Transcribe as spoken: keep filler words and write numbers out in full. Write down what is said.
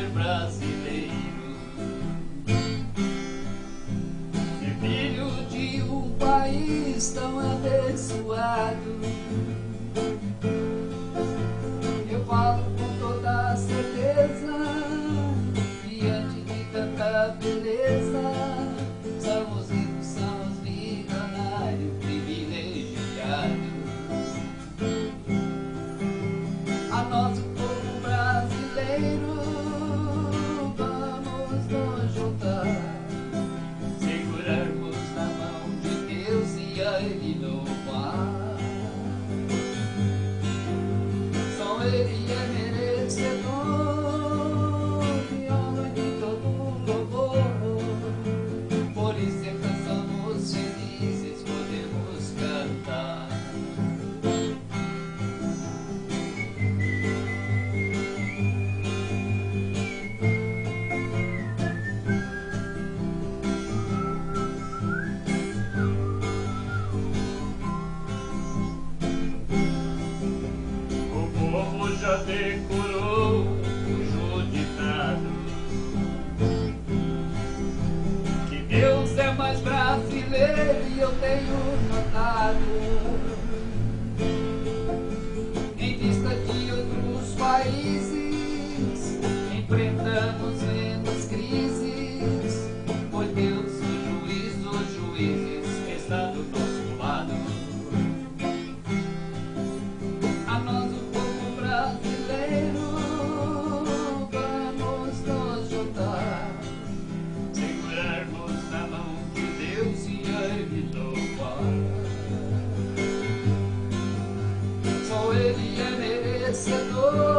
brasileiro, ser filho de um país tão abençoado. Eu falo com toda certeza, diante de tanta beleza, somos ricos, somos milionários, privilegiados. A nosso povo brasileiro, vamos nos juntar, segurarmos na mão de Deus e a Ele louvar. Só Ele é merecedor de honra e de todo louvor. Por isso é que somos felizes, podemos cantar. O povo já decorou o ditado que Deus é mais brasileiro, e eu tenho notado, em vista de outros países, enfrentamos menos crises, pois Deus, o juiz dos juízes, está do nosso lado. A nós, o povo brasileiro, vamos nos juntar, segurarmos na mão de Deus e a Ele louvar. Só Ele é merecedor